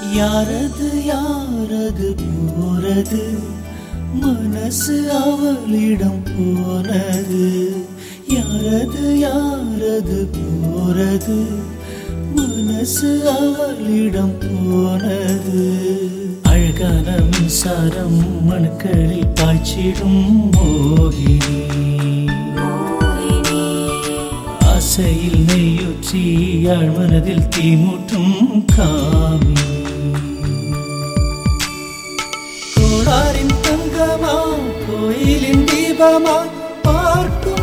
யாரது யாரது போறது மனசு அவளிடம் போனது யாரது யாரது போறது மனசு அவளிடம் போனது அழகான மின்சாரம் மணுக்களில் பாய்ச்சிடும் மோகினி ஆசையில் நெய்யுற்றி ஆழ்மனதில் தீமூட்டும் காமினி கோளாரின் தங்கமா கோயிலின் தீபமா பார்க்கும்